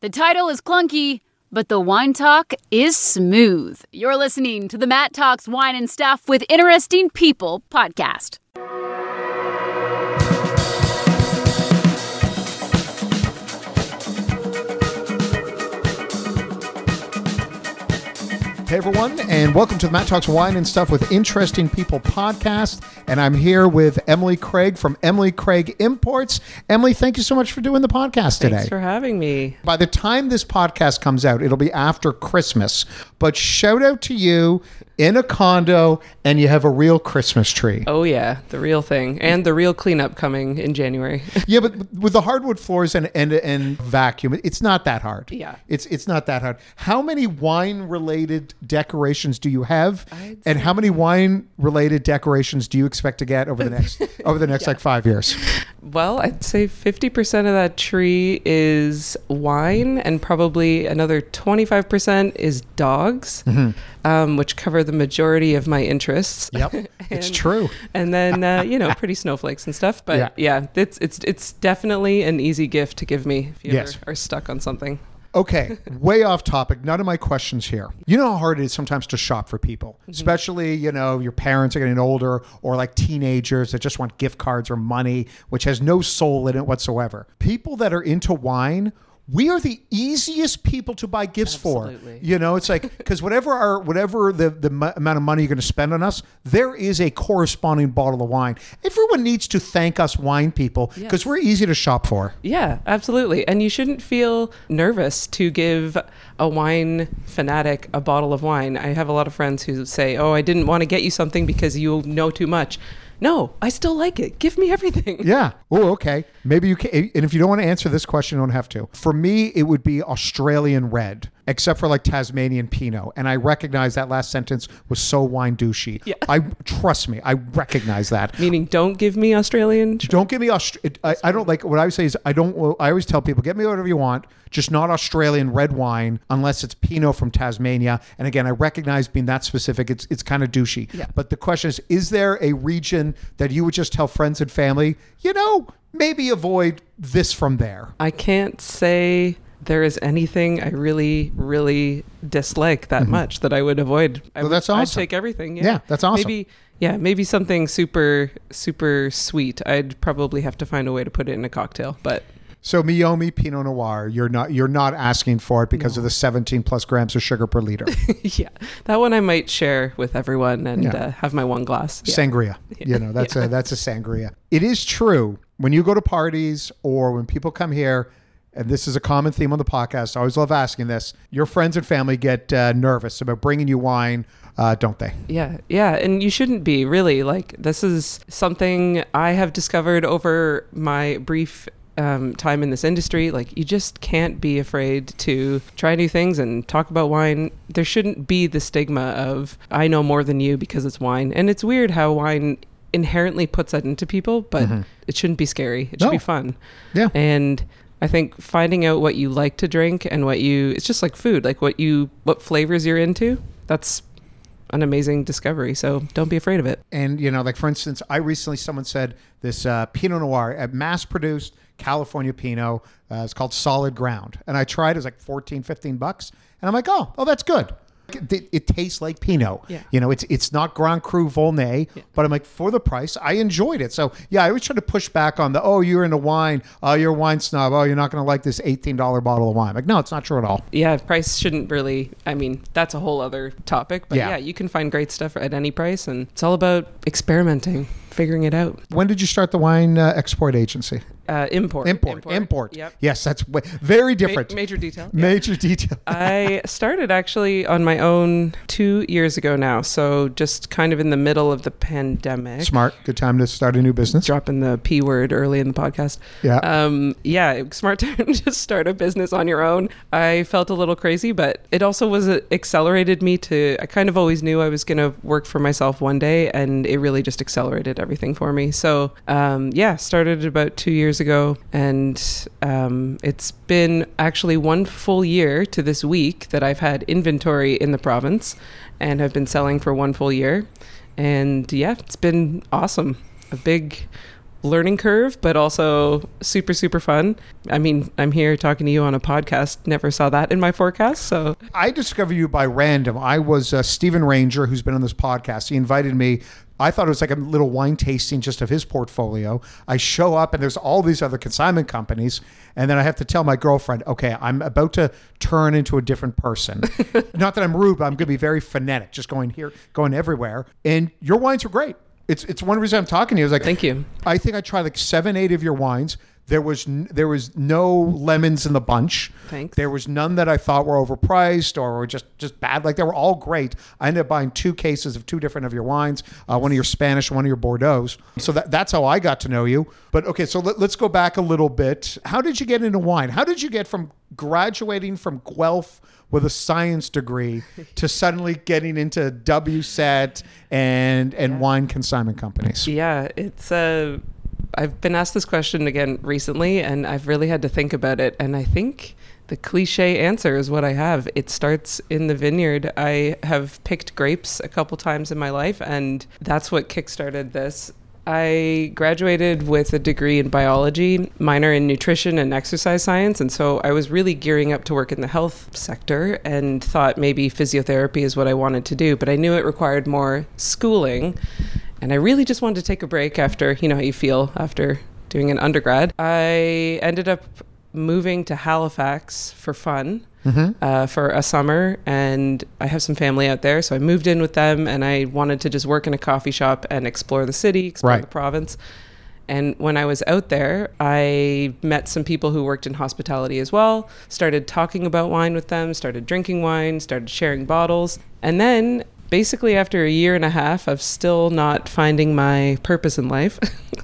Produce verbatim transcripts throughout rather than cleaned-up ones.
The title is clunky, but the wine talk is smooth. You're listening to the Matt Talks Wine and Stuff with Interesting People podcast. Hey everyone, and welcome to the Matt Talks Wine and Stuff with Interesting People podcast. And I'm here with Emily Craig from Emily Craig Imports. Emily, thank you so much for doing the podcast today. Thanks for having me. By the time this podcast comes out, it'll be after Christmas. But shout out to you in a condo, and you have a real Christmas tree. Oh yeah, the real thing. And the real cleanup coming in January. Yeah, but with the hardwood floors and, and and vacuum, it's not that hard. Yeah. It's it's not that hard. How many wine-related decorations do you have? I'd And how many wine-related decorations do you expect to get over the next over the next Yeah. like five years? Well, I'd say fifty percent of that tree is wine, and probably another twenty-five percent is dogs, um, which cover the majority of my interests. Yep, it's And- true. And then uh, you know, pretty snowflakes and stuff. But Yeah. yeah. it's it's it's definitely an easy gift to give me if you Yes. ever are stuck on something. Okay, way off topic. None of my questions here. You know how hard it is sometimes to shop for people, especially, you know, your parents are getting older, or like teenagers that just want gift cards or money, which has no soul in it whatsoever. People that are into wine, we are the easiest people to buy gifts Absolutely. for. You know, it's like, because whatever our whatever the, the m- amount of money you're going to spend on us, there is a corresponding bottle of wine. Everyone needs to thank us wine people because Yes. we're easy to shop for. Yeah, absolutely. And you shouldn't feel nervous to give a wine fanatic a bottle of wine. I have a lot of friends who say, oh, I didn't want to get you something because you know too much. No, I still like it. Give me everything. Yeah. Oh, okay. Maybe you can. And if you don't want to answer this question, you don't have to. For me, it would be Australian red, except for like Tasmanian Pinot. And I recognize that last sentence was so wine douchey. Yeah. I trust me. I recognize that. Meaning, don't give me Australian. Don't give me Aust- I, I don't like what I would say is I don't. well, I always tell people, get me whatever you want, just not Australian red wine unless it's Pinot from Tasmania. And again, I recognize being that specific, it's it's kind of douchey. Yeah. But the question is, is there a region that you would just tell friends and family, you know, maybe avoid this from there? I can't say there is anything I really, really dislike that much that I would avoid. I Well, would, that's I'd awesome. take everything. Yeah, Yeah, that's awesome. Maybe, yeah, maybe something super, super sweet. I'd probably have to find a way to put it in a cocktail, but. So Meiomi Pinot Noir, you're not you're not asking for it because of the seventeen plus grams of sugar per liter. Yeah, that one I might share with everyone and Yeah. uh, have my one glass. Yeah. Sangria. You know, that's a that's a sangria. It is true when you go to parties or when people come here, and this is a common theme on the podcast, I always love asking this, your friends and family get uh, nervous about bringing you wine, uh, don't they? Yeah, yeah, and you shouldn't be, really. Like, this is something I have discovered over my brief um, time in this industry. Like, you just can't be afraid to try new things and talk about wine. There shouldn't be the stigma of, I know more than you because it's wine. And it's weird how wine inherently puts that into people, but it shouldn't be scary. It should No. be fun. Yeah. And I think finding out what you like to drink and what you, it's just like food, like what you, what flavors you're into, that's an amazing discovery. So don't be afraid of it. And, you know, like for instance, I recently, someone said this uh, Pinot Noir, a mass produced California Pinot, uh, it's called Solid Ground. And I tried, it was like fourteen, fifteen bucks. And I'm like, oh, oh, that's good. It, it tastes like Pinot. Yeah. You know, it's it's not Grand Cru Volnay, Yeah. but I'm like, for the price, I enjoyed it. So, yeah, I always try to push back on the, oh, you're into wine. Oh, you're a wine snob. Oh, you're not going to like this eighteen dollars bottle of wine. Like, no, it's not true at all. Yeah, price shouldn't really, I mean, that's a whole other topic. But Yeah. yeah, you can find great stuff at any price. And it's all about experimenting, figuring it out. When did you start the wine uh, export agency? Uh, import. Import. Import. Yep. Yes, that's w- very Ma- different. major detail. Yeah. Major detail. I started actually on my own two years ago now. So just kind of in the middle of the pandemic. Smart. Good time to start a new business. Dropping the P word early in the podcast. Yeah. Um, yeah, smart time to start a business on your own. I felt a little crazy, but it also was it accelerated me to, I kind of always knew I was going to work for myself one day, and it really just accelerated everything for me. So um, yeah, started about two years ago, and um, it's been actually one full year to this week that I've had inventory in the province and have been selling for one full year. And yeah, it's been awesome. A big learning curve, but also super, super fun. I mean, I'm here talking to you on a podcast. Never saw that in my forecast. So I discovered you by random. I was uh, Stephen Ranger, who's been on this podcast. He invited me. I thought it was like a little wine tasting just of his portfolio. I show up and there's all these other consignment companies. And then I have to tell my girlfriend, okay, I'm about to turn into a different person. Not that I'm rude, but I'm going to be very phonetic, just going here, going everywhere. And your wines are great. It's it's one reason I'm talking to you. I was like, thank you. I think I tried like seven, eight of your wines. There was n- there was no lemons in the bunch. Thanks. There was none that I thought were overpriced or were just, just bad. Like they were all great. I ended up buying two cases of two different of your wines, uh, one of your Spanish, one of your Bordeaux's. So that, that's how I got to know you. But okay, so let, let's go back a little bit. How did you get into wine? How did you get from graduating from Guelph with a science degree to suddenly getting into W S E T and and Yeah. wine consignment companies? Yeah, it's a... Uh, I've been asked this question again recently, and I've really had to think about it. And I think the cliche answer is what I have. It starts in the vineyard. I have picked grapes a couple times in my life, and that's what kickstarted this. I graduated with a degree in biology, minor in nutrition and exercise science. And so I was really gearing up to work in the health sector and thought maybe physiotherapy is what I wanted to do. But I knew it required more schooling. And I really just wanted to take a break after, you know how you feel after doing an undergrad. I ended up moving to Halifax for fun. Mm-hmm. Uh, for a summer, and I have some family out there, so I moved in with them, and I wanted to just work in a coffee shop and explore the city, explore right. the province. And when I was out there, I met some people who worked in hospitality as well, started talking about wine with them, started drinking wine, started sharing bottles, and then basically after a year and a half of still not finding my purpose in life,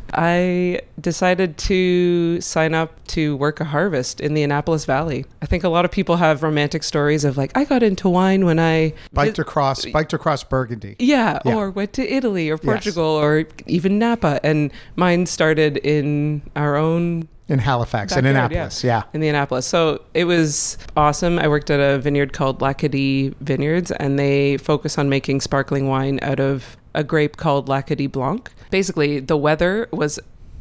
I decided to sign up to work a harvest in the Annapolis Valley. I think a lot of people have romantic stories of like, I got into wine when I... Biked across, biked across Burgundy. Yeah, Yeah. or went to Italy or Portugal yes. or even Napa. And mine started in our own... In Halifax, backyard, in Annapolis, yeah. yeah. In the Annapolis. So it was awesome. I worked at a vineyard called L'Acadie Vineyards, and they focus on making sparkling wine out of a grape called L'Acadie Blanc. Basically, the weather was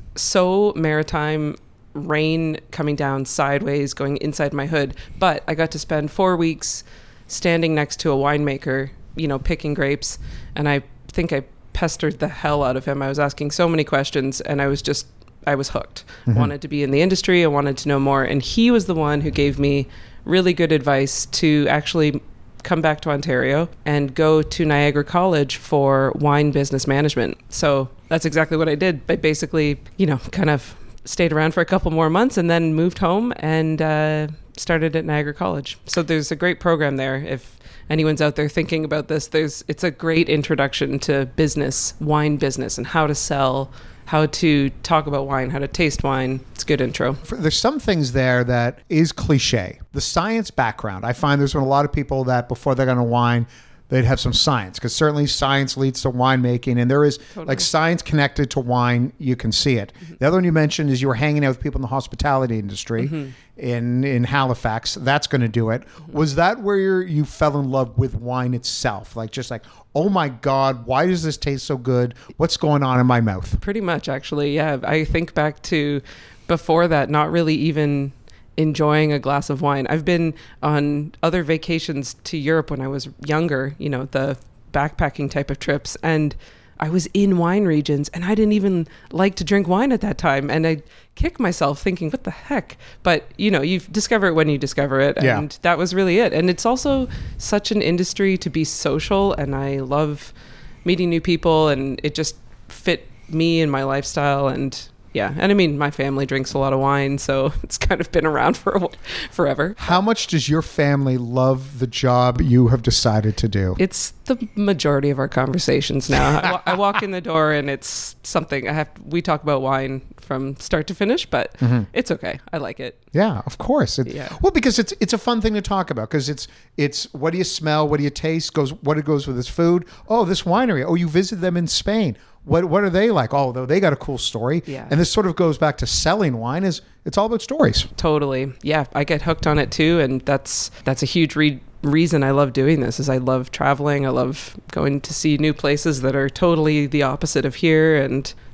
so maritime, rain coming down sideways, going inside my hood. But I got to spend four weeks standing next to a winemaker, you know, picking grapes. And I think I pestered the hell out of him. I was asking so many questions, and I was just... I was hooked. Mm-hmm. Wanted to be in the industry. I wanted to know more. And he was the one who gave me really good advice to actually come back to Ontario and go to Niagara College for wine business management. So that's exactly what I did. I basically, you know, kind of stayed around for a couple more months and then moved home and uh, started at Niagara College. So there's a great program there. If anyone's out there thinking about this, there's it's a great introduction to business, wine business, and how to sell, how to talk about wine, how to taste wine. It's a good intro. There's some things there that is cliche. The science background. I find there's been a lot of people that before they're going to wine, they'd have some science, because certainly science leads to winemaking, and there is totally. like science connected to wine. You can see it. Mm-hmm. The other one you mentioned is you were hanging out with people in the hospitality industry mm-hmm. in in Halifax. That's going to do it. Mm-hmm. Was that where you're, you fell in love with wine itself? Like just like, oh my God, why does this taste so good? What's going on in my mouth? Pretty much, actually. Yeah, I think back to before that, not really even enjoying a glass of wine. I've been on other vacations to Europe when I was younger, you know, the backpacking type of trips, and I was in wine regions and I didn't even like to drink wine at that time. And I kick myself thinking, what the heck? But, you know, you discover it when you discover it. And yeah. that was really it. And it's also such an industry to be social. And I love meeting new people, and it just fit me and my lifestyle. And yeah. And I mean, my family drinks a lot of wine, so it's kind of been around for a, forever. How much does your family love the job you have decided to do? It's the majority of our conversations now. I, wa- I walk in the door and it's something I have. We talk about wine from start to finish, but mm-hmm. it's okay. I like it. Yeah, of course. It, yeah. Well, because it's it's a fun thing to talk about, because it's it's what do you smell, what do you taste, goes what it goes with this food. Oh, this winery. Oh, you visit them in Spain. What what are they like? Oh, they got a cool story. Yeah. And this sort of goes back to selling wine. Is it's all about stories. Totally. Yeah, I get hooked on it too, and that's that's a huge re- reason I love doing this. Is I love traveling. I love going to see new places that are totally the opposite of here, and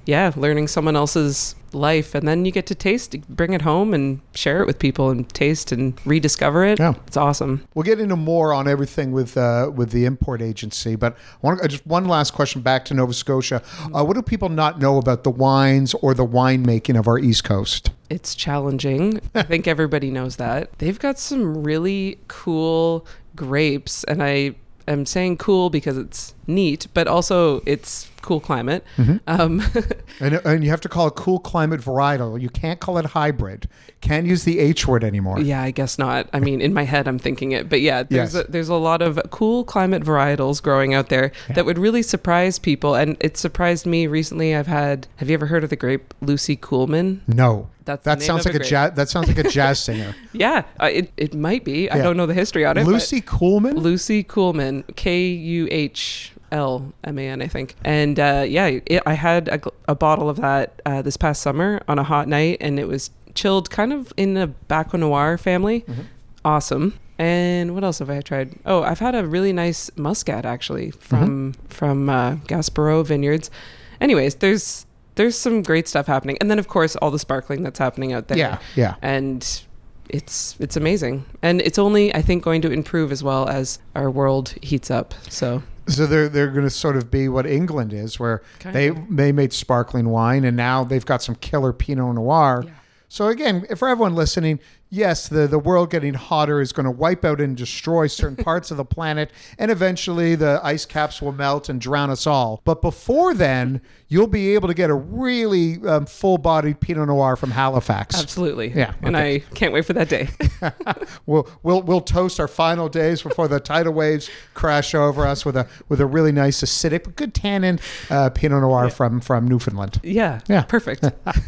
yeah, learning someone else's life, and then you get to taste, bring it home and share it with people and taste and rediscover it. Yeah. It's awesome. We'll get into more on everything with uh, with the import agency, but I want to, just one last question back to Nova Scotia. Uh, what do people not know about the wines or the winemaking of our East Coast? It's challenging. I think everybody knows that. They've got some really cool grapes, and I am saying cool because it's neat, but also it's cool climate. Mm-hmm. Um, and, and you have to call it cool climate varietal. You can't call it hybrid. Can't use the H word anymore. yeah, I guess not. I mean, in my head, I'm thinking it. But yeah, there's, Yes. a, there's a lot of cool climate varietals growing out there Yeah. that would really surprise people. And it surprised me recently. I've had, have you ever heard of the grape Lucy Coolman? No. That's the That name sounds of like a grape. jazz. That sounds like a jazz singer. Yeah, uh, it, it might be. I Yeah. don't know the history on it. but- Lucy Coolman. Lucy Coolman, K U H L M A N, I think. And uh, yeah, it, I had a, gl- a bottle of that uh, this past summer on a hot night, and it was chilled kind of in the Baco Noir family. Mm-hmm. Awesome. And what else have I tried? Oh, I've had a really nice Muscat actually from Mm-hmm. from uh, Gaspereau Vineyards. Anyways, there's there's some great stuff happening, and then of course all the sparkling that's happening out there. Yeah, yeah. And it's it's amazing, and it's only I think going to improve as well as our world heats up. So So they're they're going to sort of be what England is, where Kind they of. they made sparkling wine, and now they've got some killer Pinot Noir. Yeah. So again, for everyone listening, yes, the, the world getting hotter is going to wipe out and destroy certain parts of the planet, and eventually the ice caps will melt and drown us all. But before then, you'll be able to get a really um, full-bodied Pinot Noir from Halifax. absolutely, Yeah, and okay. I can't wait for that day. We'll we'll we'll toast our final days before the tidal waves crash over us with a with a really nice acidic but good tannin uh, Pinot Noir from from Newfoundland. yeah, Yeah. perfect.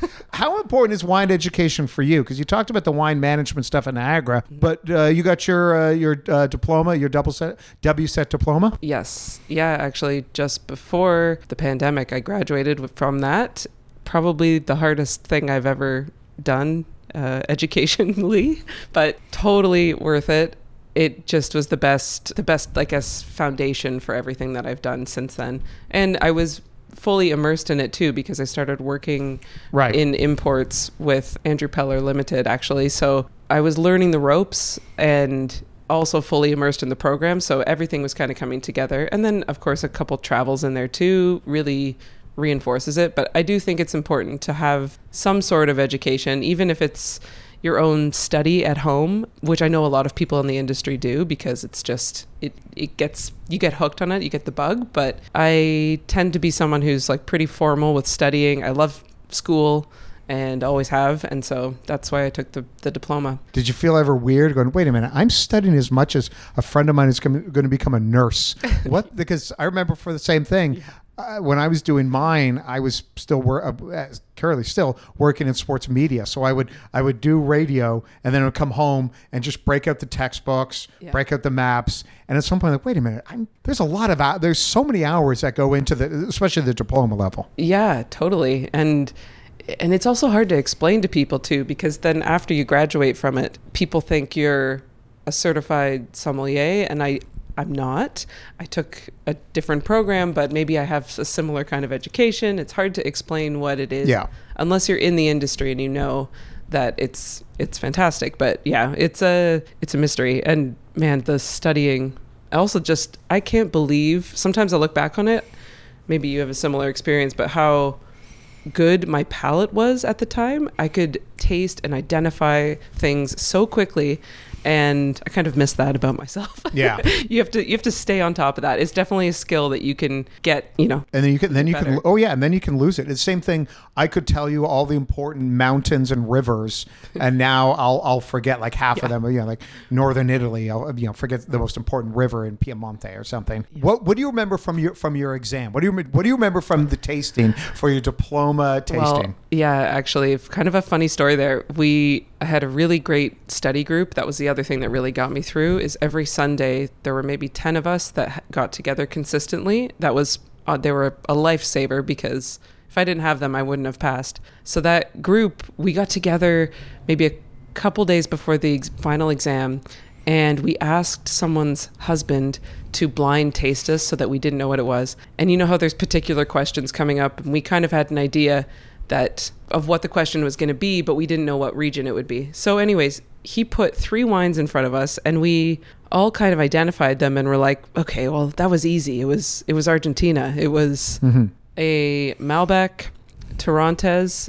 How important is wine education for you? Because you talked about the wine management stuff in Niagara, but uh, you got your uh, your uh, diploma, your double set W set diploma. Yes, yeah, actually, just before the pandemic, I graduated with- from that. Probably the hardest thing I've ever done uh, educationally, but totally worth it. It just was the best, the best, I guess, foundation for everything that I've done since then. And I was fully immersed in it too, because I started working Right. in imports with Andrew Peller Limited, actually. So I was learning the ropes and also fully immersed in the program. So everything was kind of coming together. And then, of course, a couple travels in there too really reinforces it. But I do think it's important to have some sort of education, even if it's your own study at home, which I know a lot of people in the industry do, because it's just, it, it gets, you get hooked on it, you get the bug. But I tend to be someone who's like pretty formal with studying. I love school and always have. And so that's why I took the, the diploma. Did you feel ever weird going, wait a minute, I'm studying as much as a friend of mine is going to become a nurse? What? Because I remember for the same thing, uh, when I was doing mine, I was still, wor- uh, currently still working in sports media. So I would I would do radio, and then I would come home and just break out the textbooks, Yeah. break out the maps. And at some point, like, wait a minute, I'm, there's a lot of, hou- there's so many hours that go into the, especially the diploma level. Yeah, totally. And and it's also hard to explain to people too, because then after you graduate from it, people think you're a certified sommelier, and I I'm not. I took a different program, but maybe I have a similar kind of education. It's hard to explain what it is Yeah. unless you're in the industry and you know that it's it's fantastic. But yeah, it's a it's a mystery. And man, the studying, I also just I can't believe, sometimes I look back on it, maybe you have a similar experience, but how good my palate was at the time. I could taste and identify things so quickly, and I kind of miss that about myself. Yeah. you have to you have to stay on top of that. It's definitely a skill that you can get, you know. And then you can, then you can, better. oh yeah, and then you can lose it. It's the same thing. I could tell you all the important mountains and rivers, and now I'll I'll forget like half of Yeah. them. You know, like northern Italy, I'll you know forget the most important river in Piemonte or something. What what do you remember from your from your exam? What do you rem- what do you remember from the tasting for your diploma tasting? Well, yeah, actually, kind of a funny story there. We I had a really great study group. That was the other thing that really got me through. Is every Sunday there were maybe ten of us that got together consistently. That was uh, they were a lifesaver, because if I didn't have them, I wouldn't have passed. So that group, we got together maybe a couple days before the ex- final exam, and we asked someone's husband to blind taste us so that we didn't know what it was. And you know how there's particular questions coming up, and we kind of had an idea that of what the question was going to be, but we didn't know what region it would be. So anyways, he put three wines in front of us, and we all kind of identified them and were like, okay, well, that was easy. It was it was Argentina. It was mm-hmm. a Malbec, Torrontés,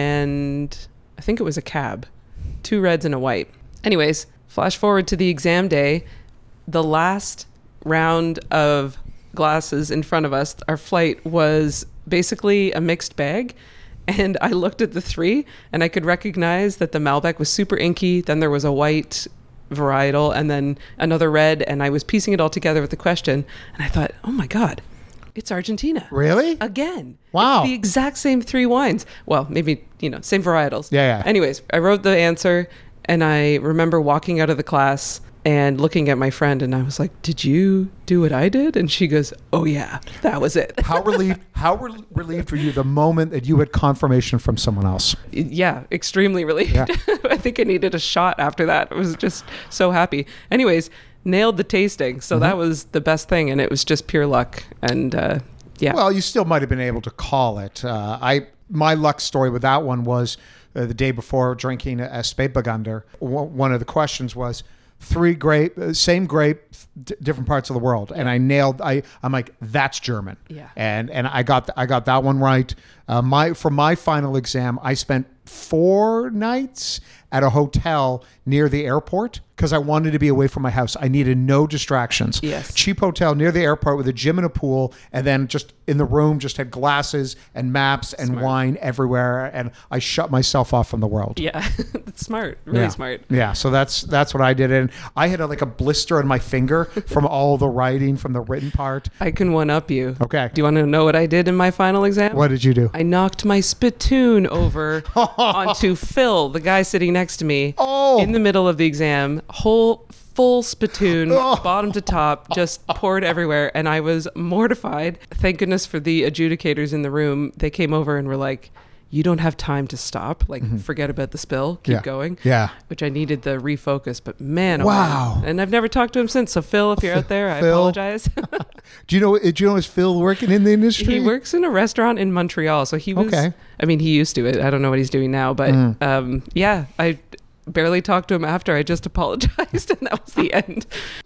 and I think it was a Cab. Two reds and a white. Anyways, flash forward to the exam day. The last round of glasses in front of us, our flight was basically a mixed bag. And I looked at the three and I could recognize that the Malbec was super inky. Then there was a white varietal and then another red. And I was piecing it all together with the question. And I thought, oh my God, it's Argentina. Really? Again. Wow. It's the exact same three wines. Well, maybe, you know, same varietals. Yeah, yeah. Anyways, I wrote the answer and I remember walking out of the class and looking at my friend, and I was like, did you do what I did? And she goes, oh yeah, that was it. How relieved How re- relieved were you the moment that you had confirmation from someone else? Yeah, extremely relieved. Yeah. I think I needed a shot after that. I was just so happy. Anyways, nailed the tasting. So mm-hmm. that was the best thing, and it was just pure luck. And uh, yeah. Well, you still might have been able to call it. Uh, I My luck story with that one was uh, the day before drinking a Spätburgunder. W- one of the questions was, three grape, uh, same grape, d- different parts of the world, and I nailed. I I'm like, that's German. Yeah. And and I got th- I got that one right. Uh, my for my final exam, I spent four nights at a hotel near the airport because I wanted to be away from my house. I needed no distractions. Yes. Cheap hotel near the airport with a gym and a pool, and then just in the room just had glasses and maps and Smart. wine everywhere, and I shut myself off from the world. Yeah, that's smart. Really yeah. smart. Yeah, so that's that's what I did, and I had a, like a blister on my finger from all the writing from the written part. I can one up you. Okay. Do you want to know what I did in my final exam? What did you do? I knocked my spittoon over onto Phil, the guy sitting next to me, oh. in the middle of the exam. Whole full spittoon, oh. bottom to top, just poured everywhere, and I was mortified. Thank goodness for the adjudicators in the room. They came over and were like, you don't have time to stop. Like, mm-hmm. forget about the spill. Keep yeah. going. Yeah. Which I needed the refocus. But man, oh wow. man. And I've never talked to him since. So Phil, if you're out there, I Phil. apologize. do you know? Do you know is Phil working in the industry? He works in a restaurant in Montreal. So he was. Okay. I mean, he used to it. I don't know what he's doing now, but mm. um, yeah, I barely talked to him after. I just apologized, and that was the end.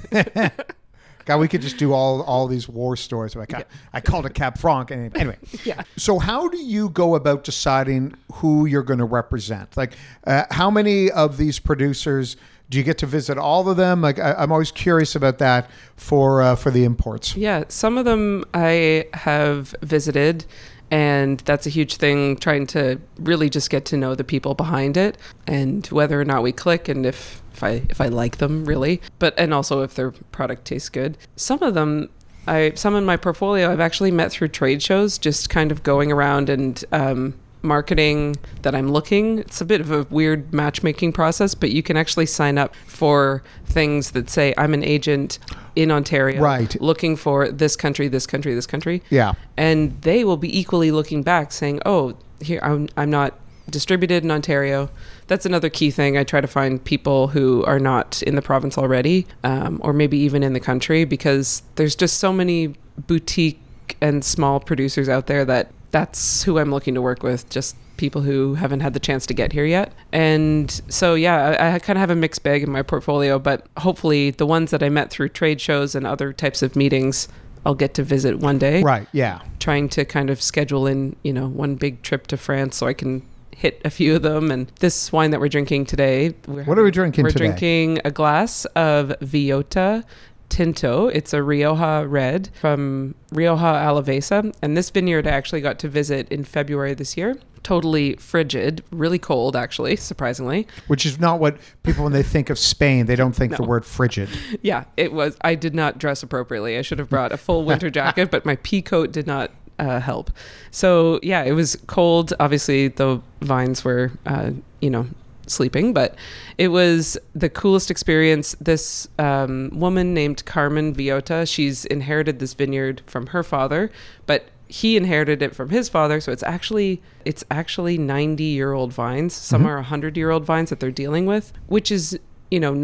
God, we could just do all all these war stories. Like, yeah. I, I called a Cab Franc. And anyway, yeah. So how do you go about deciding who you're going to represent? Like, uh, how many of these producers do you get to visit? All of them? Like, I, I'm always curious about that for uh, for the imports. Yeah, some of them I have visited. And that's a huge thing, trying to really just get to know the people behind it and whether or not we click and if, if I if I like them really, but and also if their product tastes good. Some of them, I some in my portfolio I've actually met through trade shows, just kind of going around and um, marketing that I'm looking. It's a bit of a weird matchmaking process, but you can actually sign up for things that say, I'm an agent in Ontario, right, looking for this country, this country, this country. Yeah. And they will be equally looking back saying, oh, here, I'm, I'm not distributed in Ontario. That's another key thing. I try to find people who are not in the province already, um, or maybe even in the country, because there's just so many boutique and small producers out there that that's who I'm looking to work with, just people who haven't had the chance to get here yet. And so, yeah, I, I kind of have a mixed bag in my portfolio, but hopefully the ones that I met through trade shows and other types of meetings, I'll get to visit one day. Right, yeah. Trying to kind of schedule in, you know, one big trip to France so I can hit a few of them. And this wine that we're drinking today. We're what having, are we drinking we're today? We're drinking a glass of Villota Tinto. It's a Rioja red from Rioja Alavesa. And this vineyard I actually got to visit in February this year. Totally frigid, really cold, actually, surprisingly. Which is not what people, when they think of Spain, they don't think no. the word frigid. Yeah, it was. I did not dress appropriately. I should have brought a full winter jacket, but my pea coat did not uh, help. So, yeah, it was cold. Obviously, the vines were, uh, you know, sleeping, but it was the coolest experience. This um, woman named Carmen Villota, she's inherited this vineyard from her father, but he inherited it from his father. So it's actually it's actually ninety year old vines. Some mm-hmm. are one hundred year old vines that they're dealing with, which is, you know, not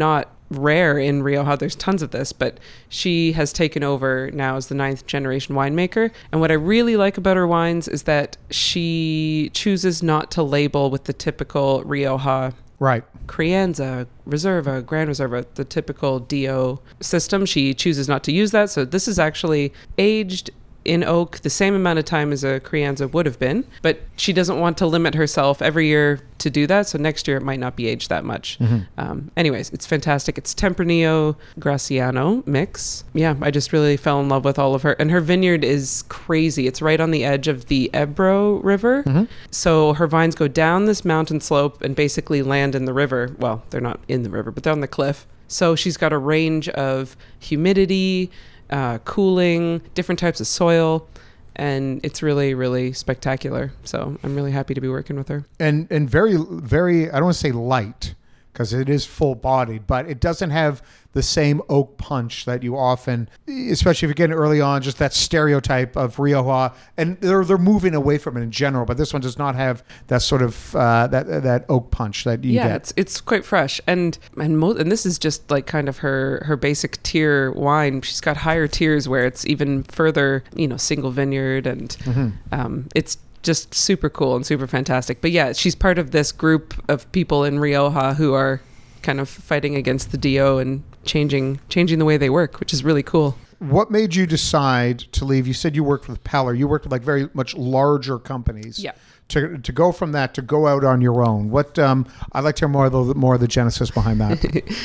rare in Rioja. There's tons of this, but she has taken over now as the ninth generation winemaker. And what I really like about her wines is that she chooses not to label with the typical Rioja Right. Crianza, Reserva, Grand Reserva, the typical D O system. She chooses not to use that. So this is actually aged in oak the same amount of time as a Crianza would have been, but she doesn't want to limit herself every year to do that. So next year it might not be aged that much. Mm-hmm. Um, anyways, it's fantastic. It's Tempranillo Graciano mix. Yeah, I just really fell in love with all of her. And her vineyard is crazy. It's right on the edge of the Ebro River. Mm-hmm. So her vines go down this mountain slope and basically land in the river. Well, they're not in the river, but they're on the cliff. So she's got a range of humidity, Uh, cooling, different types of soil, and it's really, really spectacular. So I'm really happy to be working with her. And and very, very, I don't want to say light, because it is full-bodied, but it doesn't have the same oak punch that you often, especially if you're getting early on, just that stereotype of Rioja, and they're they're moving away from it in general. But this one does not have that sort of uh, that that oak punch that you yeah, get. it's it's quite fresh, and and mo- and this is just like kind of her her basic tier wine. She's got higher tiers where it's even further, you know, single vineyard, and mm-hmm. um, it's just super cool and super fantastic. But yeah, she's part of this group of people in Rioja who are kind of fighting against the D O and changing changing the way they work, which is really cool. What made you decide to leave? You said you worked with Peller. You worked with like very much larger companies. Yeah. To to go from that to go out on your own. What um, I'd like to hear more of the more of the genesis behind that.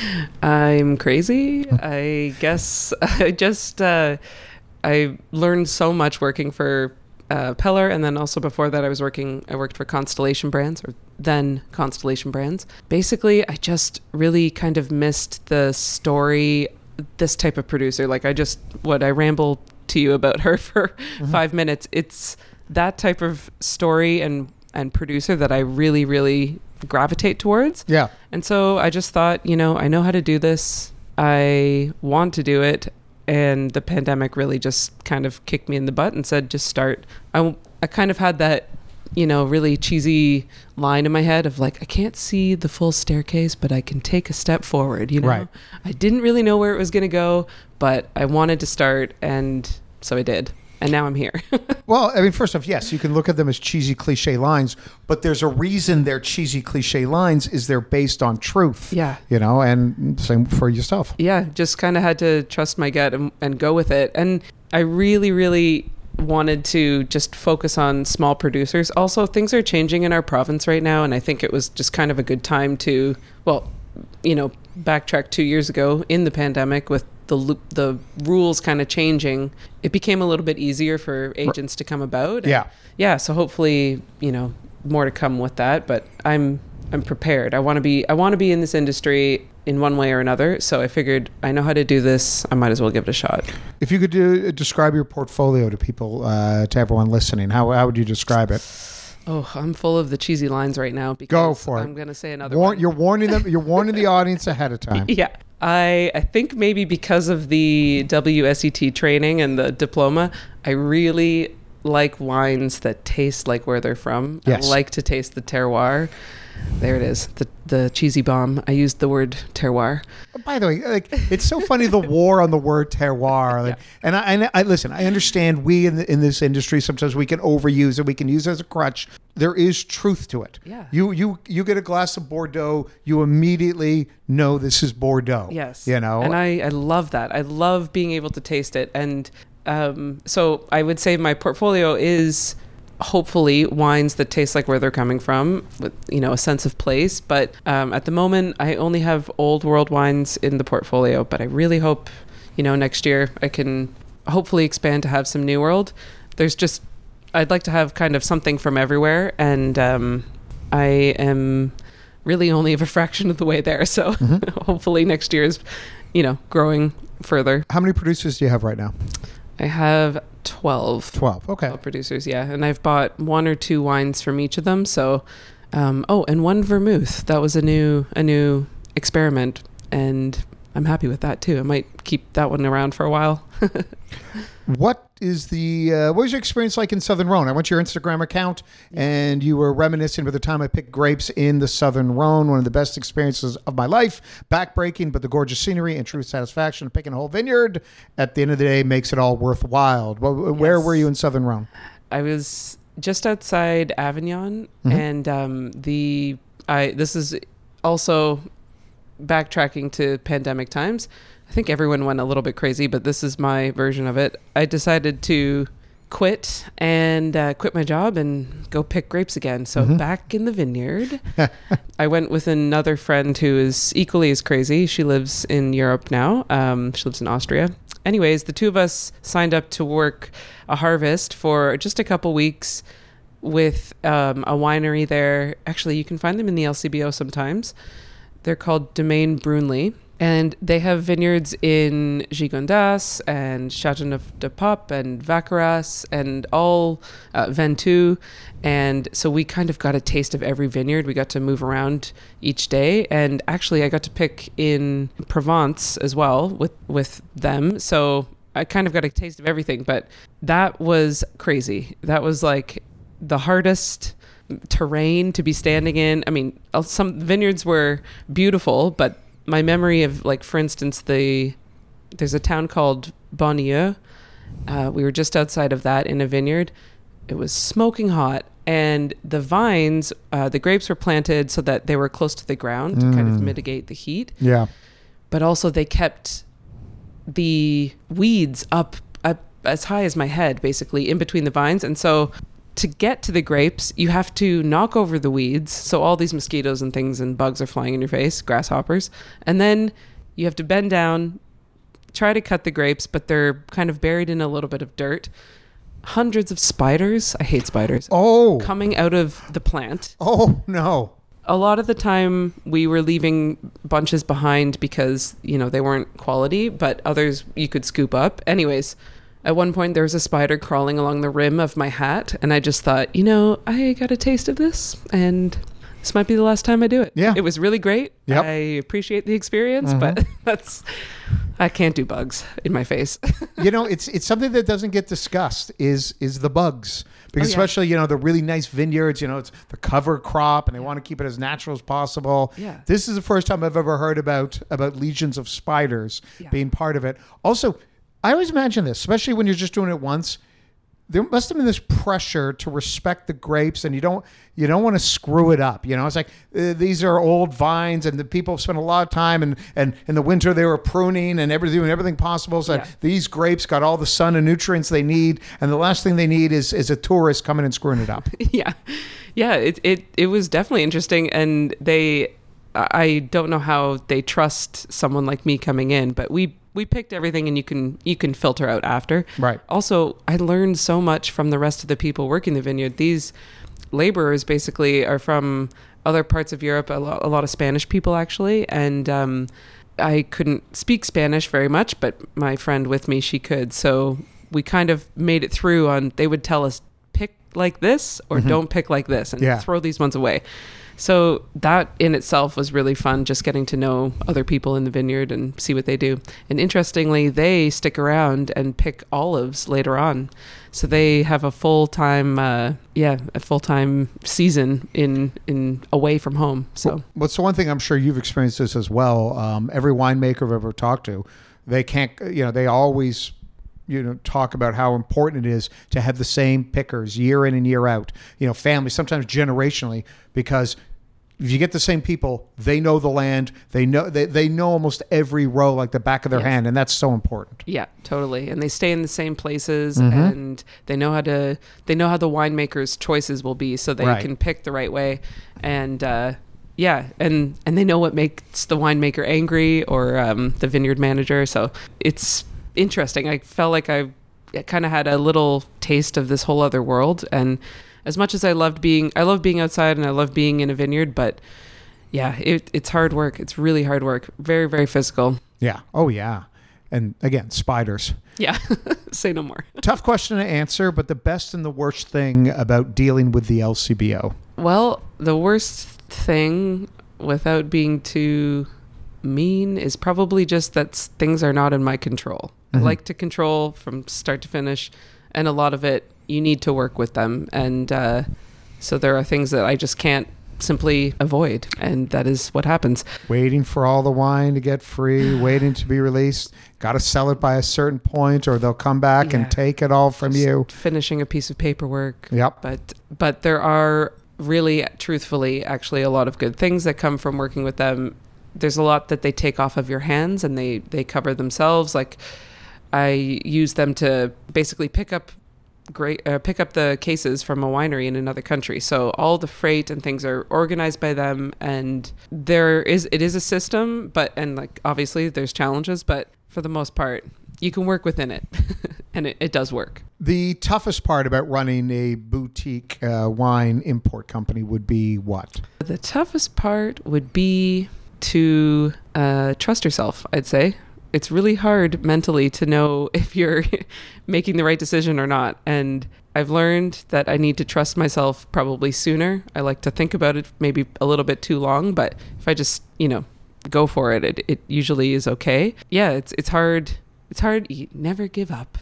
I'm crazy. I guess I just uh, I learned so much working for Uh, Peller, and then also before that I was working I worked for Constellation Brands, or then Constellation Brands. Basically, I just really kind of missed the story, this type of producer. Like I just what I ramble to you about her for mm-hmm. five minutes. It's that type of story and and producer that I really really gravitate towards. Yeah. And so I just thought, you know, I know how to do this. I want to do it. And the pandemic really just kind of kicked me in the butt and said, just start. I, I kind of had that, you know, really cheesy line in my head of like, I can't see the full staircase, but I can take a step forward, you know? Right. I didn't really know where it was going to go, but I wanted to start. And so I did. And now I'm here. Well, I mean, first off, yes, you can look at them as cheesy cliche lines, but there's a reason they're cheesy cliche lines is they're based on truth. Yeah. You know, and same for yourself. Yeah, just kind of had to trust my gut and, and go with it. And I really, really wanted to just focus on small producers. Also, things are changing in our province right now, and I think it was just kind of a good time to, well, you know, backtrack two years ago in the pandemic with the the rules kind of changing. It became a little bit easier for agents to come about. And yeah. Yeah. So hopefully, you know, more to come with that, but I'm, I'm prepared. I want to be, I want to be in this industry in one way or another. So I figured I know how to do this. I might as well give it a shot. If you could do, describe your portfolio to people, uh, to everyone listening, how, how would you describe it? Oh, I'm full of the cheesy lines right now because Go for it. I'm going to say another War- one. You're warning them. You're warning the audience ahead of time. Yeah. I I think maybe because of the W S E T training and the diploma, I really like wines that taste like where they're from. Yes. I like to taste the terroir. There it is, the the cheesy bomb. I used the word terroir. By the way, like it's so funny the war on the word terroir. Like, Yeah. And I, and I listen. I understand we in the, in this industry sometimes we can overuse it. We can use it as a crutch. There is truth to it. Yeah. You you you get a glass of Bordeaux, you immediately know this is Bordeaux. Yes. You know. And I I love that. I love being able to taste it. And um, so I would say my portfolio is hopefully wines that taste like where they're coming from with, you know, a sense of place. But um, at the moment, I only have old world wines in the portfolio, but I really hope, you know, next year I can hopefully expand to have some new world. There's just, I'd like to have kind of something from everywhere. And um, I am really only of a fraction of the way there. So mm-hmm. hopefully next year is, you know, growing further. How many producers do you have right now? I have twelve. twelve, okay. twelve producers, yeah. And I've bought one or two wines from each of them. So, um, oh, and one vermouth. That was a new a new experiment. And I'm happy with that too. I might keep that one around for a while. What is the uh, what was your experience like in Southern Rhone? I went to your Instagram account, and you were reminiscing about the time I picked grapes in the Southern Rhone. One of the best experiences of my life. Backbreaking, but the gorgeous scenery and true satisfaction of picking a whole vineyard at the end of the day makes it all worthwhile. Where Yes. were you in Southern Rhone? I was just outside Avignon, Mhm. and um, the I this is also backtracking to pandemic times. I think everyone went a little bit crazy, but this is my version of it. I decided to quit and uh, quit my job and go pick grapes again. So Mhm. back in the vineyard, I went with another friend who is equally as crazy. She lives in Europe now. Um, she lives in Austria. Anyways, the two of us signed up to work a harvest for just a couple weeks with um, a winery there. Actually, you can find them in the L C B O sometimes. They're called Domaine Brunely. And they have vineyards in Gigondas and Châteauneuf-du-Pape and Vaccaras and all uh, Ventoux. And so we kind of got a taste of every vineyard. We got to move around each day. And actually, I got to pick in Provence as well with, with them. So I kind of got a taste of everything. But that was crazy. That was like the hardest terrain to be standing in. I mean, some vineyards were beautiful, but my memory of, like, for instance, the there's a town called Bonnieux. Uh, we were just outside of that in a vineyard. It was smoking hot, and the vines, uh, the grapes were planted so that they were close to the ground to kind of mitigate the heat. Yeah. But also they kept the weeds up, up as high as my head, basically, in between the vines. And so to get to the grapes, you have to knock over the weeds. So all these mosquitoes and things and bugs are flying in your face, grasshoppers. And then you have to bend down, try to cut the grapes, but they're kind of buried in a little bit of dirt. Hundreds of spiders. I hate spiders. Oh. Coming out of the plant. Oh, no. A lot of the time we were leaving bunches behind because, you know, they weren't quality, but others you could scoop up. Anyways, at one point, there was a spider crawling along the rim of my hat, and I just thought, you know, I got a taste of this, and this might be the last time I do it. Yeah. It was really great. Yep. I appreciate the experience, Mhm. but that's, I can't do bugs in my face. You know, it's it's something that doesn't get discussed is is the bugs. Because Oh, yeah. especially, you know, the really nice vineyards, you know, it's the cover crop and they want to keep it as natural as possible. Yeah. This is the first time I've ever heard about about legions of spiders Yeah. being part of it. Also, I always imagine this, especially when you're just doing it once. There must have been this pressure to respect the grapes, and you don't you don't want to screw it up. You know, it's like uh, these are old vines, and the people have spent a lot of time, and and in the winter they were pruning and everything, doing everything possible so Yeah. that these grapes got all the sun and nutrients they need, and the last thing they need is is a tourist coming and screwing it up. yeah. Yeah. It, it, it was definitely interesting. And they, I don't know how they trust someone like me coming in, but we, we picked everything, and you can, you can filter out after. Right. Also, I learned so much from the rest of the people working the vineyard. These laborers basically are from other parts of Europe, a lot, a lot of Spanish people actually. And, um, I couldn't speak Spanish very much, but my friend with me, she could. So we kind of made it through on, they would tell us, pick like this or Mhm. don't pick like this, and Yeah. throw these ones away. So that in itself was really fun, just getting to know other people in the vineyard and see what they do. And interestingly, they stick around and pick olives later on. So they have a full-time, uh, yeah, a full-time season in, in away from home. So What's the one thing I'm sure you've experienced this as well? Um, every winemaker I've ever talked to, they can't, you know, they always, you know, talk about how important it is to have the same pickers year in and year out, you know, family, sometimes generationally, because if you get the same people, they know the land, they know, they, they know almost every row like the back of their Yes. hand. And that's so important. yeah, totally. And they stay in the same places, Mhm. and they know how to, they know how the winemaker's choices will be, so they Right. can pick the right way. And, uh, yeah, and, and they know what makes the winemaker angry, or um, the vineyard manager. So it's interesting. I felt like I kind of had a little taste of this whole other world. And as much as I loved being, I love being outside and I love being in a vineyard, but yeah, it, it's hard work. It's really hard work. Very, very physical. Yeah. Oh, yeah. And again, spiders. Yeah. Say no more. Tough question to answer, but the best and the worst thing about dealing with the L C B O. Well, the worst thing, without being too mean is probably just that s- things are not in my control. I like to control from start to finish, and a lot of it you need to work with them, and uh, so there are things that I just can't simply avoid, and that is what happens. Waiting for all the wine to get free, waiting to be released. Got to sell it by a certain point, or they'll come back Yeah. and take it all from Just you. finishing a piece of paperwork. Yep. But but there are really, truthfully, actually a lot of good things that come from working with them. There's a lot that they take off of your hands, and they they cover themselves. Like I use them to basically pick up great uh, pick up the cases from a winery in another country. So all the freight and things are organized by them, and there is it is a system, but and like obviously there's challenges, but for the most part you can work within it and it, it does work. The toughest part about running a boutique uh, wine import company would be what? The toughest part would be to uh, trust yourself, I'd say. It's really hard mentally to know if you're making the right decision or not. And I've learned that I need to trust myself probably sooner. I like to think about it maybe a little bit too long, but if I just, you know, go for it, it, it usually is okay. Yeah, it's it's hard. It's hard. You never give up.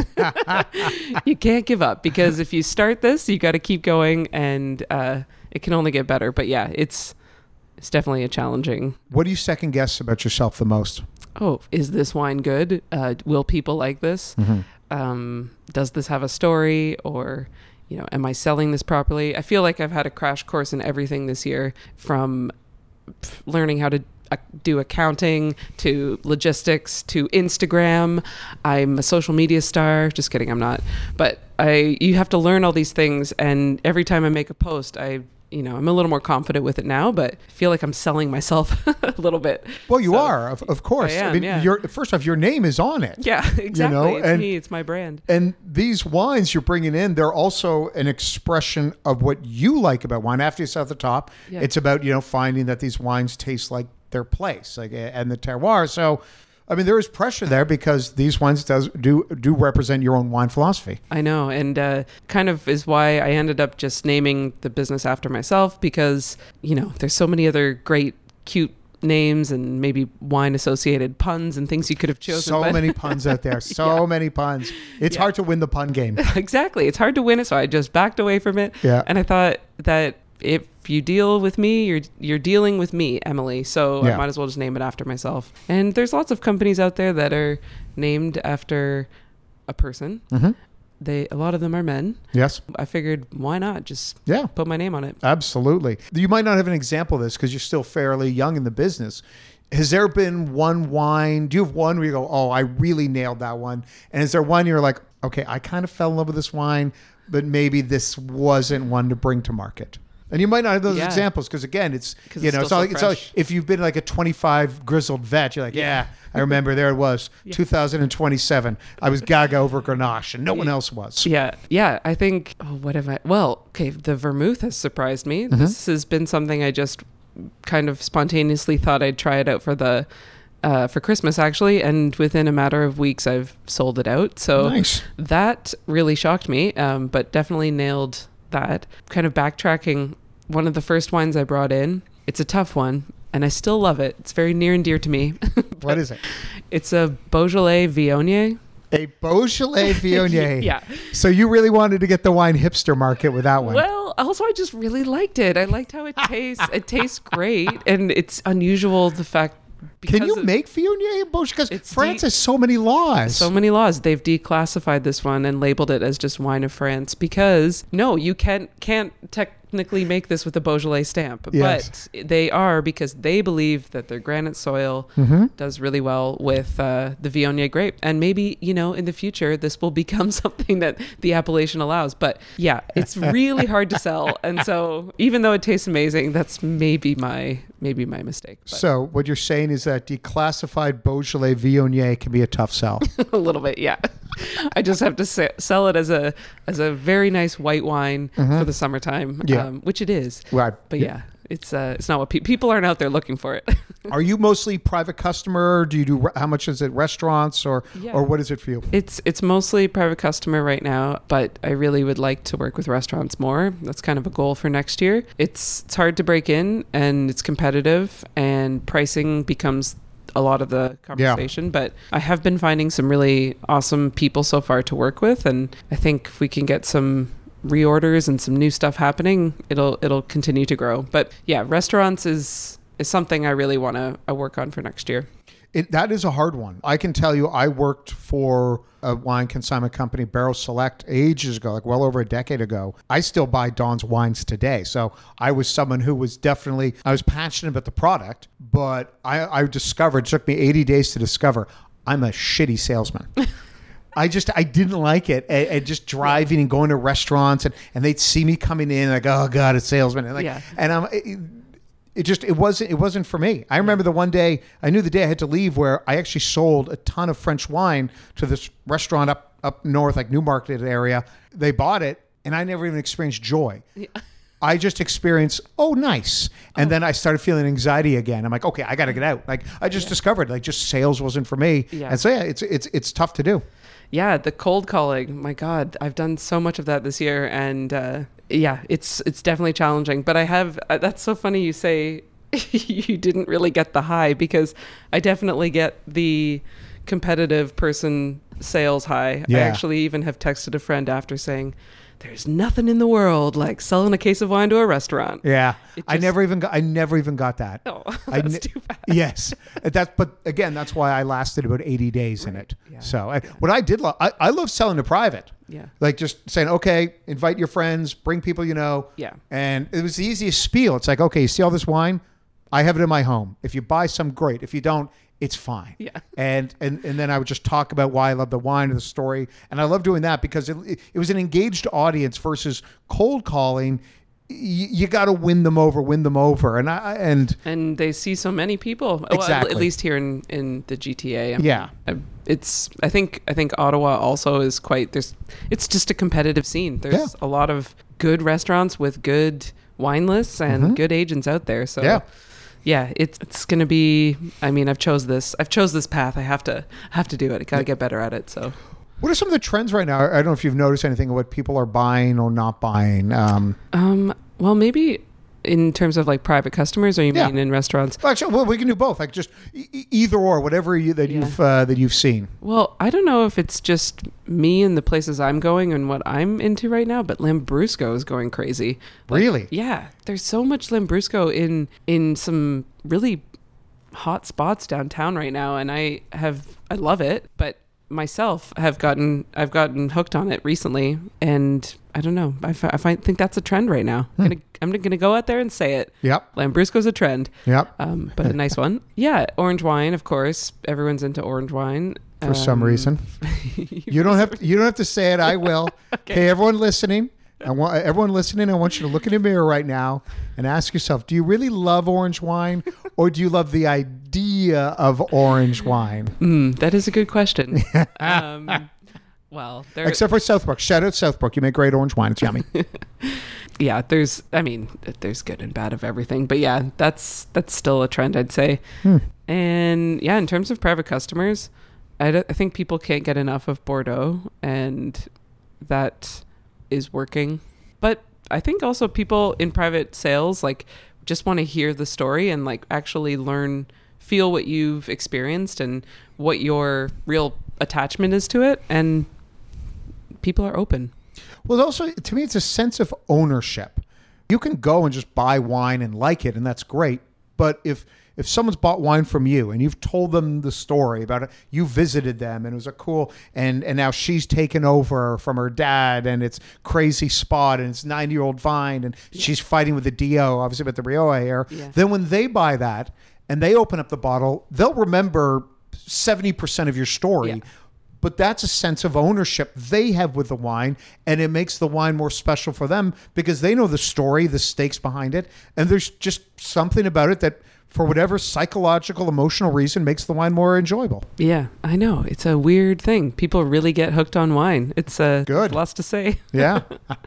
You can't give up, because if you start this, you got to keep going, and uh, it can only get better. But yeah, it's it's definitely a challenging. What do you second guess about yourself the most? Oh, is this wine good? Uh, will people like this? Mm-hmm. Um, does this have a story? Or, you know, am I selling this properly? I feel like I've had a crash course in everything this year, from pff, learning how to uh, do accounting to logistics to Instagram. I'm a social media star. Just kidding, I'm not. But I, you have to learn all these things, and every time I make a post, I you know, I'm a little more confident with it now, but I feel like I'm selling myself a little bit. Well, you So, are, of, of course. I am, mean, yeah. your first off, your name is on it. Yeah, exactly. know, it's and- me. It's my brand. And these wines you're bringing in, they're also an expression of what you like about wine. After you start at the top, Yeah. it's about, you know, finding that these wines taste like their place, like and the terroir. So, I mean, there is pressure there because these wines does do do represent your own wine philosophy. I know, and uh, kind of is why I ended up just naming the business after myself, because, you know, there's so many other great, cute names and maybe wine associated puns and things you could have chosen. So but- many puns out there. So Yeah. many puns. It's Yeah. hard to win the pun game. Exactly. It's hard to win it, so I just backed away from it. Yeah. And I thought that if you deal with me, you're you're dealing with me, Emily. So Yeah. I might as well just name it after myself. And there's lots of companies out there that are named after a person. Mm-hmm. They a lot of them are men. Yes. I figured, why not just Yeah. put my name on it? Absolutely. You might not have an example of this because you're still fairly young in the business. Has there been one wine? Do you have one where you go, oh, I really nailed that one? And is there one you're like, okay, I kind of fell in love with this wine, but maybe this wasn't one to bring to market? And you might not have those Yeah. examples because, again, it's, 'Cause you it's know, it's still not so like, it's not like fresh. if you've been like a twenty-five grizzled vet, you're like, yeah, I remember there it was, two thousand twenty-seven. I was gaga over Grenache and no one else was. Yeah, yeah. I think. Oh, what have I? Well, okay. The vermouth has surprised me. Mm-hmm. This has been something I just kind of spontaneously thought I'd try it out for the uh, for Christmas, actually, and within a matter of weeks, I've sold it out. So Nice. that really shocked me, um, but definitely nailed that. Kind of backtracking. One of the first wines I brought in. It's a tough one, and I still love it. It's very near and dear to me. What is it? It's a Beaujolais Viognier. A Beaujolais Viognier. Yeah. So you really wanted to get the wine hipster market with that one. Well, also I just really liked it. I liked how it tastes. It tastes great, and it's unusual the fact. Can you of make Viognier in Beaujolais? Because It's France de- has so many laws. so many laws. They've declassified this one and labeled it as just wine of France because no, you can't can't technically make this with a Beaujolais stamp, Yes. but they are because they believe that their granite soil Mm-hmm. does really well with uh, the Viognier grape, and maybe you know in the future this will become something that the appellation allows. But yeah, it's really hard to sell, and so even though it tastes amazing, that's maybe my maybe my mistake. But So what you're saying is that declassified Beaujolais Viognier can be a tough sell. a little bit, yeah. I just have to se- sell it as a as a very nice white wine for the summertime, Mm-hmm. Yeah. um, which it is. Right. But yeah, it's uh, it's not what pe- people aren't out there looking for it. Are you mostly private customer? Do you do, how much is it restaurants or, Yeah. or what is it for you? It's it's mostly private customer right now, but I really would like to work with restaurants more. That's kind of a goal for next year. It's it's hard to break in, and it's competitive, and pricing becomes a lot of the conversation. Yeah. But I have been finding some really awesome people so far to work with, and I think if we can get some reorders and some new stuff happening, it'll it'll continue to grow. But yeah, restaurants is is something I really want to uh, work on for next year. It, that is a hard one. I can tell you, I worked for a wine consignment company, Barrel Select, ages ago, like well over a decade ago. I still buy Don's wines today. So I was someone who was definitely, I was passionate about the product, but I, I discovered, it took me eighty days to discover, I'm a shitty salesman. I just, I didn't like it. And, and just driving and going to restaurants and, and they'd see me coming in like, oh God, a salesman. And like, yeah. and I'm, it, it just, it wasn't, it wasn't for me. I remember the one day, I knew the day I had to leave where I actually sold a ton of French wine to this restaurant up, up north, like Newmarket area. They bought it and I never even experienced joy. Yeah. I just experienced, oh, nice. And oh. then I started feeling anxiety again. I'm like, okay, I got to get out. Like I just yeah. discovered like just sales wasn't for me. Yeah. And so yeah, it's, it's, it's tough to do. Yeah. The cold calling, my God, I've done so much of that this year. And, uh, yeah, it's it's definitely challenging. But I have, uh, that's so funny you say you didn't really get the high, because I definitely get the competitive person sales high. Yeah. I actually even have texted a friend after saying, there's nothing in the world like selling a case of wine to a restaurant. Yeah. Just, I never even got, I never even got that. Oh, that's I ne- too bad. Yes. That's, but again, that's why I lasted about eighty days right. in it. Yeah. So I, what I did love, I, I love selling to private. Yeah. Like just saying, okay, invite your friends, bring people you know. Yeah. And it was the easiest spiel. It's like, okay, you see all this wine? I have it in my home. If you buy some, great. If you don't, it's fine. Yeah. And, and and then I would just talk about why I love the wine and the story. And I love doing that because it, it, it was an engaged audience versus cold calling. You, you got to win them over, win them over. And I and and they see so many people. Exactly. Well, at least here in, in the G T A. I mean, yeah. It's I think I think Ottawa also is quite there's it's just a competitive scene. There's yeah. a lot of good restaurants with good wine lists and mm-hmm. good agents out there. So yeah. Yeah, it's it's gonna be. I mean, I've chose this. I've chose this path. I have to have to do it. I gotta get better at it. So, what are some of the trends right now? I don't know if you've noticed anything of what people are buying or not buying. Um, um well, maybe in terms of like private customers, or you yeah. mean in restaurants? Well, actually, well, we can do both. Like just e- either or, whatever you, that yeah. you've uh, that you've seen. Well, I don't know if it's just me and the places I'm going and what I'm into right now, but Lambrusco is going crazy. Like, really? Yeah, there's so much Lambrusco in in some really hot spots downtown right now, and I have I love it, but myself have gotten I've gotten hooked on it recently, and I don't know. I, f- I find, think that's a trend right now. Hmm. I'm gonna I'm gonna go out there and say it. Yep. Lambrusco's a trend. Yep. Um, but a nice one. Yeah. Orange wine, of course. Everyone's into orange wine for um, some reason. you don't have to, you don't have to say it. I will. Okay. Okay, everyone listening. I want everyone listening. I want you to look in the mirror right now and ask yourself: do you really love orange wine, or do you love the idea of orange wine? Mm, that is a good question. um, well, there, except for Southbrook. Shout out Southbrook. You make great orange wine. It's yummy. Yeah, there's. I mean, there's good and bad of everything, but yeah, that's that's still a trend, I'd say. Hmm. And yeah, in terms of private customers, I, d- I think people can't get enough of Bordeaux, and that is working. But I think also people in private sales like just want to hear the story and like actually learn, feel what you've experienced and what your real attachment is to it, and people are open. Well, also to me, it's a sense of ownership. You can go and just buy wine and like it, and that's great. But if if someone's bought wine from you and you've told them the story about it, you visited them and it was a cool, and, and now she's taken over from her dad and it's crazy spot and it's nine year old vine and yeah. she's fighting with the D O, obviously with the Rioja here. Yeah. Then when they buy that and they open up the bottle, they'll remember seventy percent of your story. Yeah. But that's a sense of ownership they have with the wine, and it makes the wine more special for them because they know the story, the stakes behind it, and there's just something about it that for whatever psychological, emotional reason, makes the wine more enjoyable. Yeah, I know. It's a weird thing. People really get hooked on wine. It's uh, Good. Lots to say. Yeah.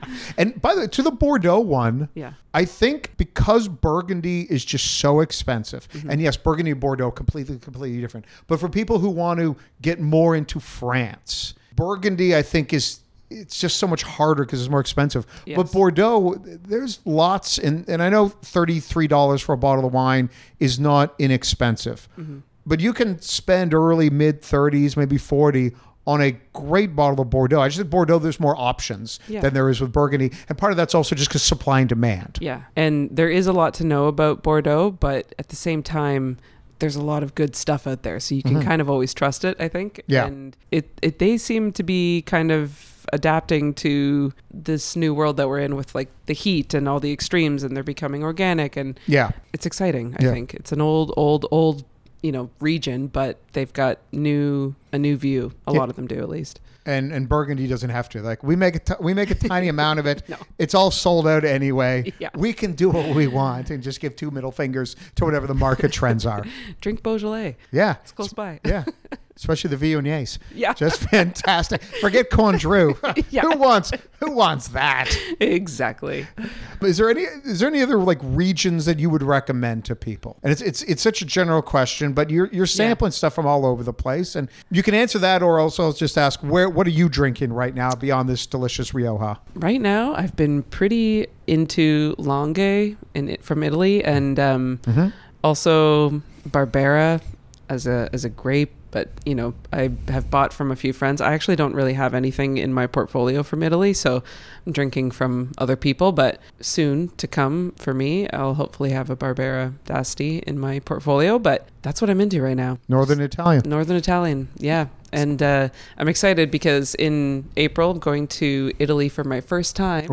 And by the way, to the Bordeaux one, Yeah. I think because Burgundy is just so expensive, mm-hmm. and yes, Burgundy and Bordeaux completely, completely different. But for people who want to get more into France, Burgundy, I think, is it's just so much harder because it's more expensive. Yes. But Bordeaux, there's lots, and, and I know thirty-three dollars for a bottle of wine is not inexpensive. Mm-hmm. But you can spend early, mid thirties, maybe forty on a great bottle of Bordeaux. I just think Bordeaux, there's more options yeah. than there is with Burgundy. And part of that's also just because supply and demand. Yeah. And there is a lot to know about Bordeaux, but at the same time, there's a lot of good stuff out there. So you can mm-hmm. kind of always trust it, I think. Yeah. And it, it they seem to be kind of adapting to this new world that we're in with like the heat and all the extremes, and they're becoming organic. And yeah, it's exciting, I yeah. think. It's an old, old, old you know, region, but they've got new a new view. A yeah. lot of them do, at least. And and Burgundy doesn't have to. Like we make a t- we make a tiny amount of it. No. It's all sold out anyway. Yeah. We can do what we want and just give two middle fingers to whatever the market trends are. Drink Beaujolais. Yeah, it's close by. Yeah. Especially the Viogniers. Yeah. Just fantastic. Forget Condrieu. Yeah. Who wants who wants that? Exactly. Is there any is there any other like regions that you would recommend to people? And it's it's it's such a general question, but you're you're sampling yeah. stuff from all over the place, and you can answer that, or also I'll just ask where what are you drinking right now beyond this delicious Rioja? Right now, I've been pretty into Langhe in from Italy, and um, mm-hmm. also Barbera as a as a grape. But, you know, I have bought from a few friends. I actually don't really have anything in my portfolio from Italy, so I'm drinking from other people. But soon to come for me, I'll hopefully have a Barbera d'Asti in my portfolio. But that's what I'm into right now. Northern Italian. Northern Italian, yeah. And uh, I'm excited because in April, I'm going to Italy for my first time.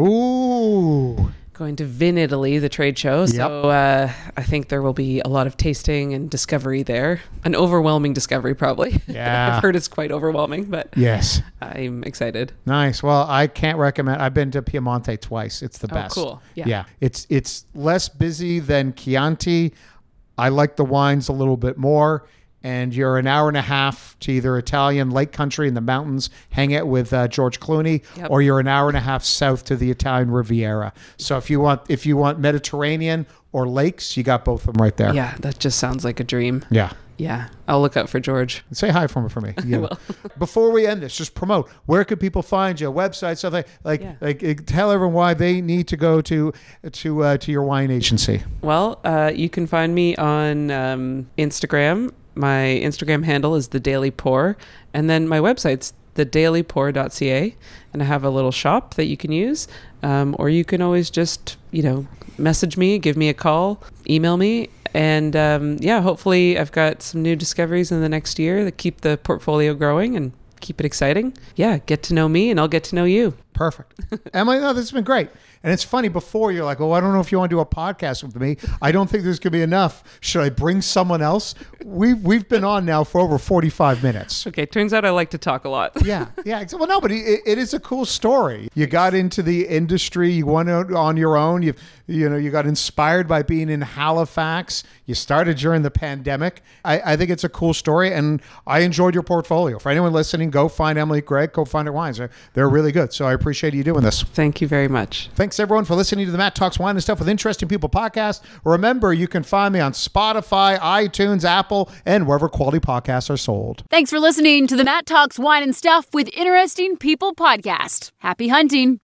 Ooh. Going to Vin Italy, the trade show. Yep. So uh, I think there will be a lot of tasting and discovery there. An overwhelming discovery, probably. Yeah. I've heard it's quite overwhelming, but yes, I'm excited. Nice. Well, I can't recommend. I've been to Piemonte twice. It's the Oh, best. cool. Yeah. Yeah. It's it's less busy than Chianti. I like the wines a little bit more. And you're an hour and a half to either Italian Lake Country in the mountains, hang out with uh, George Clooney, Yep. or you're an hour and a half south to the Italian Riviera. So if you want, if you want Mediterranean or lakes, you got both of them right there. Yeah, that just sounds like a dream. Yeah. Yeah, I'll look out for George. Say hi for me for me. You know. Before we end this, just promote. Where could people find you? Website, stuff like like, Yeah. like uh, tell everyone why they need to go to to uh, to your wine agency. Well, uh, you can find me on um, Instagram. My Instagram handle is The Daily Pour, and then my website's the daily pour dot c a, and I have a little shop that you can use, um, or you can always just, you know, message me, give me a call, email me, and um, yeah, hopefully I've got some new discoveries in the next year that keep the portfolio growing and keep it exciting. Yeah, get to know me, and I'll get to know you. Perfect. Emily, no, this has been great. And it's funny, before you're like, oh, I don't know if you want to do a podcast with me. I don't think there's going to be enough. Should I bring someone else? We've, we've been on now for over forty-five minutes. Okay, turns out I like to talk a lot. Yeah, yeah. ex- Well, no, but it, it is a cool story. You got into the industry. You went out on your own. You you know, you got inspired by being in Halifax. You started during the pandemic. I, I think it's a cool story, and I enjoyed your portfolio. For anyone listening, go find Emily Gregg, go find her wines. They're, they're really good. So I appreciate you doing this. Thank you very much. Thanks, everyone, for listening to the Matt Talks Wine and Stuff with Interesting People podcast. Remember, you can find me on Spotify, iTunes, Apple, and wherever quality podcasts are sold. Thanks for listening to the Matt Talks Wine and Stuff with Interesting People podcast. Happy hunting.